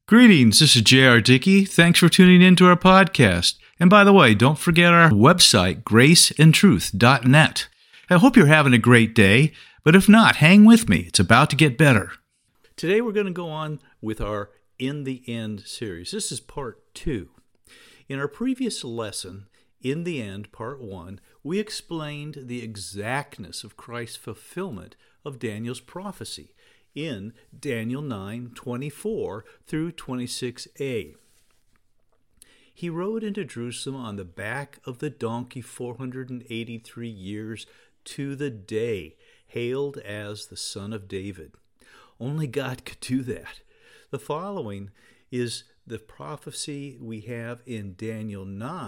Greetings, this is J.R. Dickey. Thanks for tuning in to our podcast. And by the way, don't forget our website, graceandtruth.net. I hope you're having a great day, but if not, hang with me. It's about to get better. Today we're going to go on with our In the End series. This is part 2. In our previous lesson, In the End, part 1, we explained the exactness of Christ's fulfillment of Daniel's prophecy in Daniel 9:24 through 26a. He rode into Jerusalem on the back of the donkey 483 years to the day, hailed as the Son of David. Only God could do that. The following is the prophecy we have in Daniel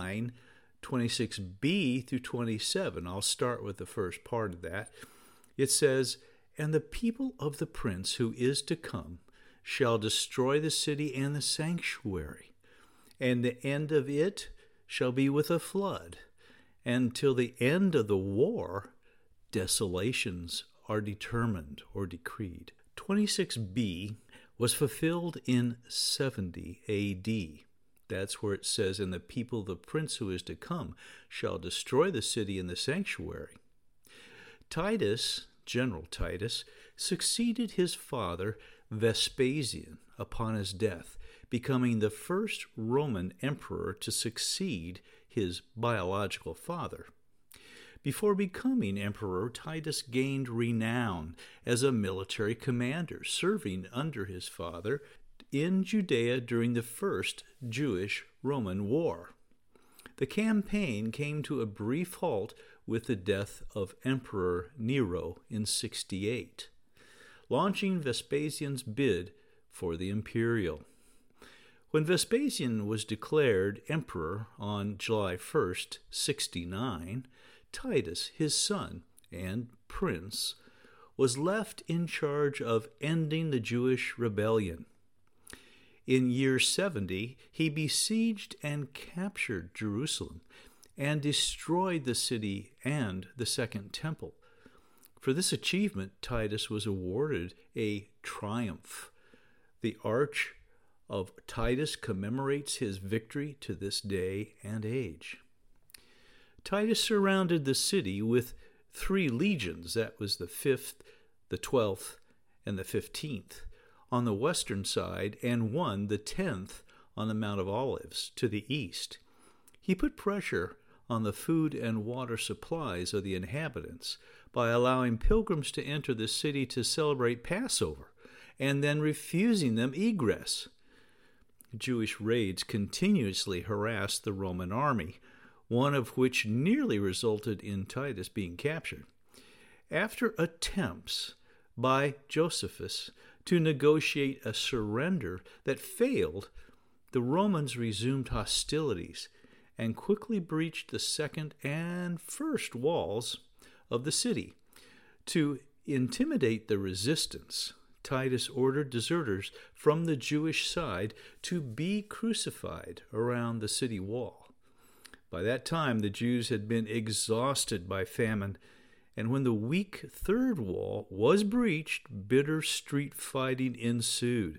9:26b through 27. I'll start with the first part of that. It says, "And the people of the prince who is to come shall destroy the city and the sanctuary, and the end of it shall be with a flood, and till the end of the war desolations are determined or decreed." 26b was fulfilled in 70 A.D. That's where it says, "And the people of the prince who is to come shall destroy the city and the sanctuary." Titus, General Titus, succeeded his father Vespasian upon his death, becoming the first Roman emperor to succeed his biological father. Before becoming emperor, Titus gained renown as a military commander, serving under his father in Judea during the First Jewish-Roman War. The campaign came to a brief halt with the death of Emperor Nero in 68, launching Vespasian's bid for the imperial. When Vespasian was declared emperor on July 1st, 69, Titus, his son and prince, was left in charge of ending the Jewish rebellion. In year 70, he besieged and captured Jerusalem and destroyed the city and the Second Temple. For this achievement, Titus was awarded a triumph. The Arch of Titus commemorates his victory to this day and age. Titus surrounded the city with 3 legions, that was the 5th, the 12th, and the 15th, on the western side, and one, the 10th, on the Mount of Olives, to the east. He put pressure on the food and water supplies of the inhabitants by allowing pilgrims to enter the city to celebrate Passover, and then refusing them egress. Jewish raids continuously harassed the Roman army, one of which nearly resulted in Titus being captured. After attempts by Josephus to negotiate a surrender that failed, the Romans resumed hostilities and quickly breached the second and first walls of the city. To intimidate the resistance, Titus ordered deserters from the Jewish side to be crucified around the city wall. By that time, the Jews had been exhausted by famine, and when the weak third wall was breached, bitter street fighting ensued.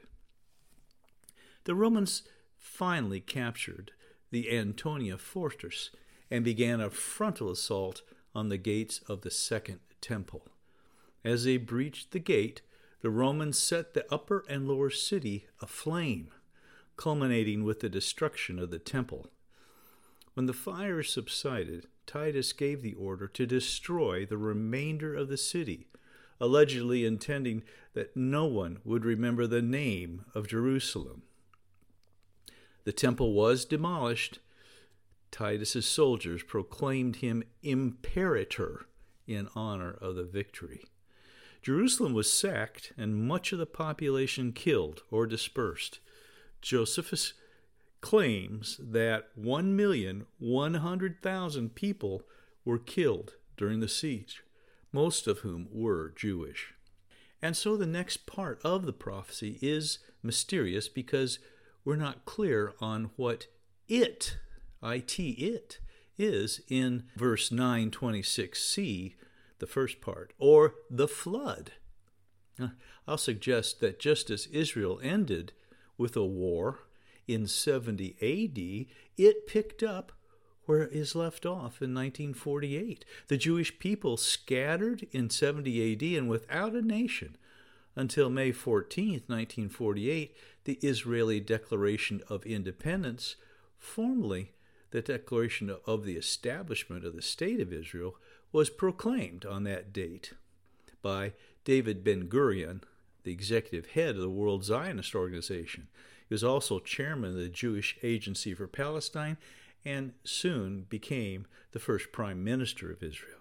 The Romans finally captured the Antonia fortress and began a frontal assault on the gates of the Second Temple. As they breached the gate, the Romans set the upper and lower city aflame, culminating with the destruction of the temple. When the fire subsided, Titus gave the order to destroy the remainder of the city, allegedly intending that no one would remember the name of Jerusalem. The temple was demolished. Titus's soldiers proclaimed him imperator in honor of the victory. Jerusalem was sacked and much of the population killed or dispersed. Josephus claims that 1,100,000 people were killed during the siege, most of whom were Jewish. And so the next part of the prophecy is mysterious because we're not clear on what it is in verse 9:26c, the first part, or the flood. I'll suggest that just as Israel ended with a war in 70 A.D., it picked up where it is left off in 1948. The Jewish people scattered in 70 A.D. and without a nation until May 14th, 1948, the Israeli Declaration of Independence, formally the Declaration of the Establishment of the State of Israel, was proclaimed on that date by David Ben-Gurion, the executive head of the World Zionist Organization. He was also chairman of the Jewish Agency for Palestine and soon became the first prime minister of Israel.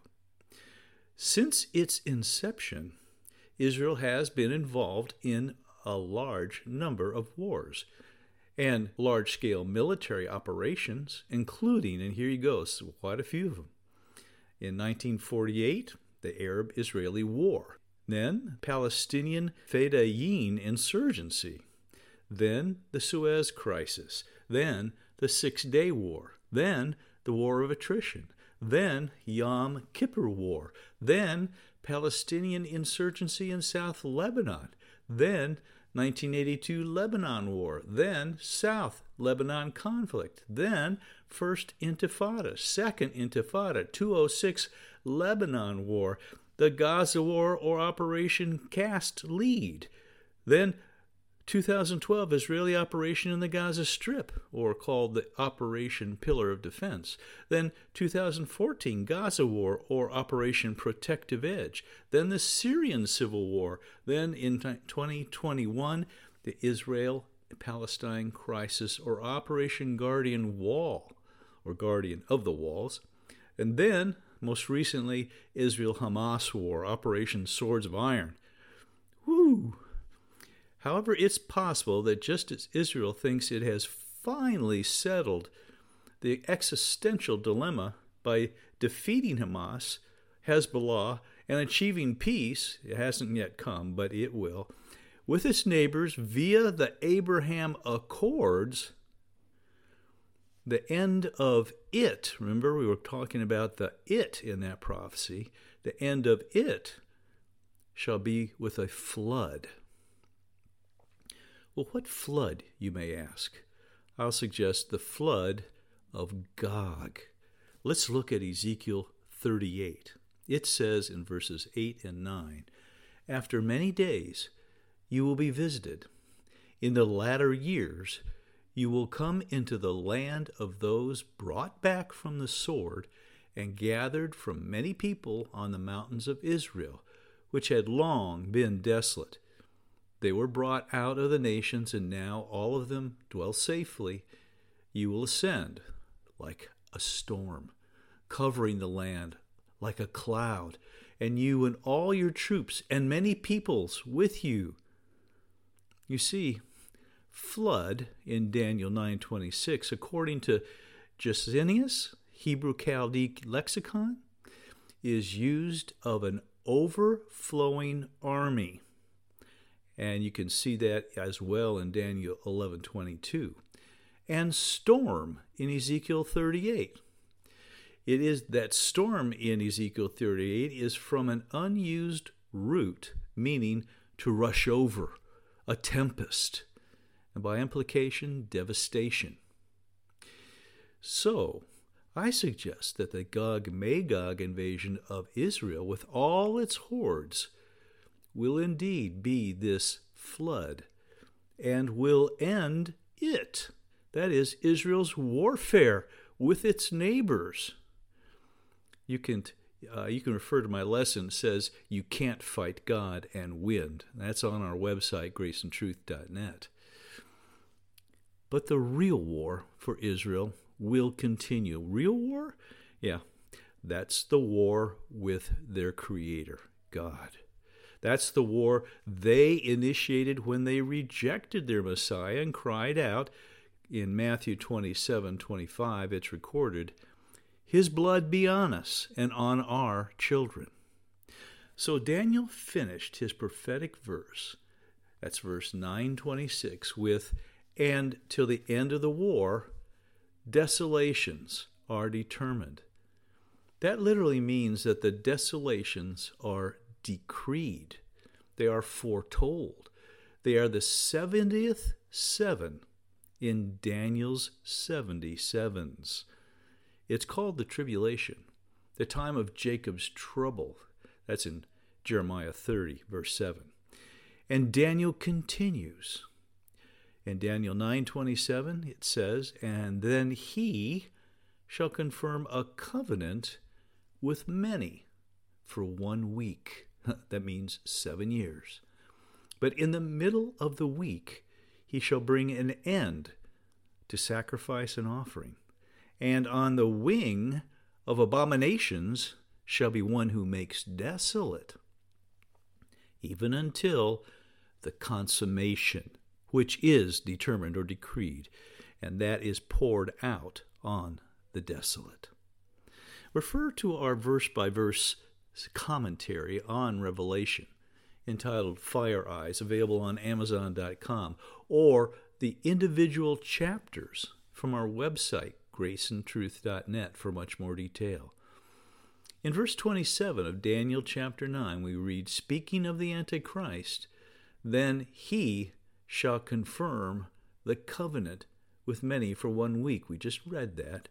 Since its inception, Israel has been involved in a large number of wars and large-scale military operations, including, and here you go, quite a few of them. In 1948, the Arab-Israeli War. Then, Palestinian Fedayeen insurgency. Then, the Suez Crisis. Then, the Six-Day War. Then, the War of Attrition. Then, Yom Kippur War. Then, Palestinian insurgency in South Lebanon. Then, 1982 Lebanon War. Then, South Lebanon conflict. Then, First Intifada, Second Intifada, 206 Lebanon War, the Gaza War or Operation Cast Lead. Then, 2012 Israeli operation in the Gaza Strip, or called the Operation Pillar of Defense. Then 2014 Gaza War, or Operation Protective Edge. Then the Syrian Civil War. Then in 2021 the Israel-Palestine Crisis, or Operation Guardian Wall, or Guardian of the Walls. And then, most recently, Israel-Hamas War, Operation Swords of Iron. Woo! However, it's possible that just as Israel thinks it has finally settled the existential dilemma by defeating Hamas, Hezbollah, and achieving peace, it hasn't yet come, but it will, with its neighbors via the Abraham Accords, the end of it, remember we were talking about the it in that prophecy, the end of it shall be with a flood. Well, what flood, you may ask? I'll suggest the flood of Gog. Let's look at Ezekiel 38. It says in verses 8 and 9, "After many days you will be visited. In the latter years you will come into the land of those brought back from the sword and gathered from many people on the mountains of Israel, which had long been desolate. They were brought out of the nations, and now all of them dwell safely. You will ascend like a storm, covering the land like a cloud, and you and all your troops and many peoples with you." You see, flood in Daniel 9:26, according to Gesenius, Hebrew Chaldaic lexicon, is used of an overflowing army. And you can see that as well in Daniel 11:22. And storm in Ezekiel 38. It is that storm in Ezekiel 38 is from an unused root, meaning to rush over, a tempest, and by implication, devastation. So, I suggest that the Gog-Magog invasion of Israel with all its hordes will indeed be this flood and will end it. That is, Israel's warfare with its neighbors. You can refer to my lesson that says you can't fight God and win. That's on our website, graceandtruth.net. But the real war for Israel will continue. Real war? Yeah, that's the war with their Creator, God. That's the war they initiated when they rejected their Messiah and cried out. In Matthew 27:25, it's recorded, "His blood be on us and on our children." So Daniel finished his prophetic verse, that's verse 9:26, with, "And till the end of the war, desolations are determined." That literally means that the desolations are decreed. They are foretold. They are the 70th seven in Daniel's 77s. It's called the tribulation, the time of Jacob's trouble. That's in Jeremiah 30, verse 7. And Daniel continues. In Daniel 9:27, it says, "And then he shall confirm a covenant with many for 1 week." That means 7 years. "But in the middle of the week he shall bring an end to sacrifice and offering. And on the wing of abominations shall be one who makes desolate, even until the consummation, which is determined or decreed, and that is poured out on the desolate." Refer to our verse-by-verse commentary on Revelation, entitled Fire Eyes, available on Amazon.com, or the individual chapters from our website, graceandtruth.net, for much more detail. In verse 27 of Daniel chapter 9, we read, "Speaking of the Antichrist, then he shall confirm the covenant with many for 1 week." We just read that.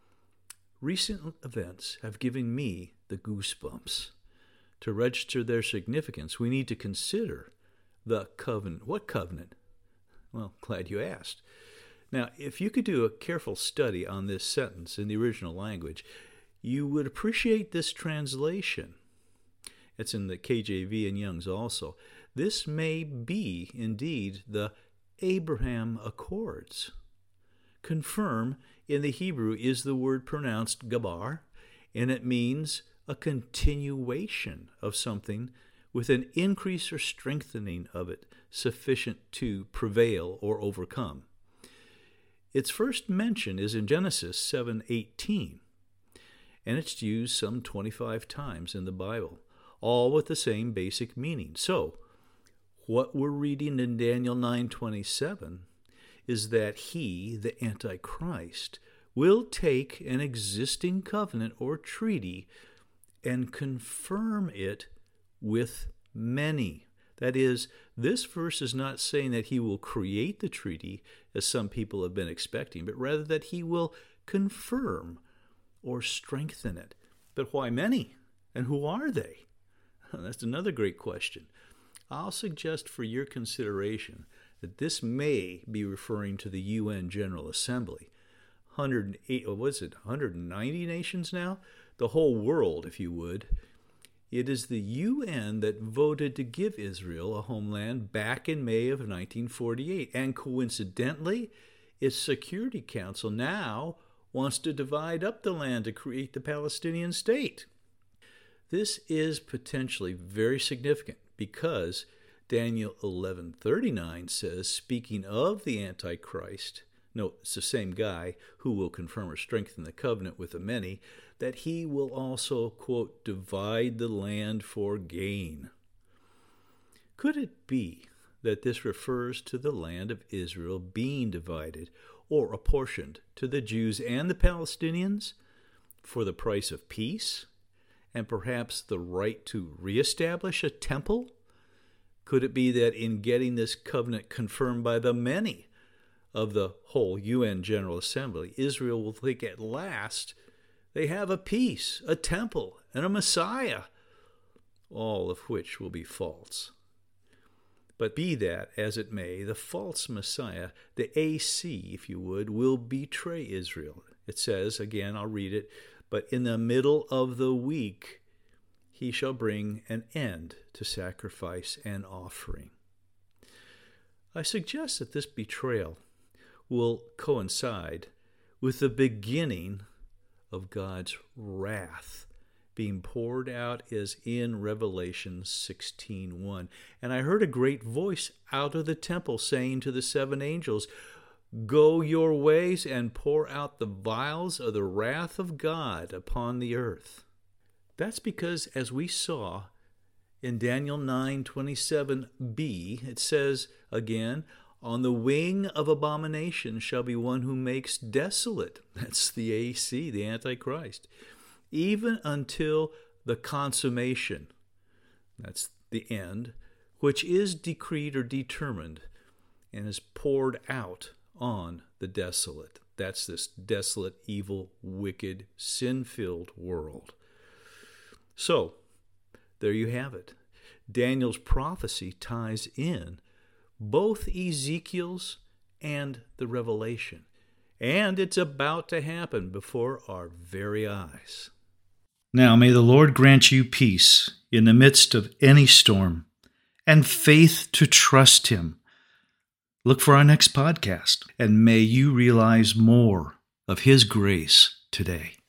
Recent events have given me the goosebumps. To register their significance, we need to consider the covenant. What covenant? Well, glad you asked. Now, if you could do a careful study on this sentence in the original language, you would appreciate this translation. It's in the KJV and Young's also. This may be, indeed, the Abraham Accords. Confirm in the Hebrew is the word pronounced gabar, and it means a continuation of something with an increase or strengthening of it sufficient to prevail or overcome. Its first mention is in Genesis 7:18, and it's used some 25 times in the Bible, all with the same basic meaning. So, what we're reading in Daniel 9:27 is that he, the Antichrist, will take an existing covenant or treaty and confirm it with many. That is, this verse is not saying that he will create the treaty, as some people have been expecting, but rather that he will confirm or strengthen it. But why many? And who are they? That's another great question. I'll suggest for your consideration that this may be referring to the UN General Assembly. 190 nations now? The whole world, if you would. It is the UN that voted to give Israel a homeland back in May of 1948. And coincidentally, its Security Council now wants to divide up the land to create the Palestinian state. This is potentially very significant because Daniel 11:39 says, speaking of the Antichrist, no, it's the same guy who will confirm or strengthen the covenant with the many, that he will also, quote, divide the land for gain. Could it be that this refers to the land of Israel being divided or apportioned to the Jews and the Palestinians for the price of peace and perhaps the right to reestablish a temple? Could it be that in getting this covenant confirmed by the many of the whole UN General Assembly, Israel will think at last they have a peace, a temple, and a Messiah, all of which will be false. But be that as it may, the false Messiah, the AC, if you would, will betray Israel. It says, again, I'll read it, but in the middle of the week he shall bring an end to sacrifice and offering. I suggest that this betrayal will coincide with the beginning of God's wrath being poured out as in Revelation 16:1. And I heard a great voice out of the temple saying to the 7 angels, "Go your ways and pour out the vials of the wrath of God upon the earth." That's because, as we saw in Daniel 9:27b, it says again, on the wing of abomination shall be one who makes desolate. That's the AC, the Antichrist. Even until the consummation, that's the end, which is decreed or determined and is poured out on the desolate. That's this desolate, evil, wicked, sin-filled world. So, there you have it. Daniel's prophecy ties in both Ezekiel's and the Revelation. And it's about to happen before our very eyes. Now may the Lord grant you peace in the midst of any storm and faith to trust Him. Look for our next podcast, and may you realize more of His grace today.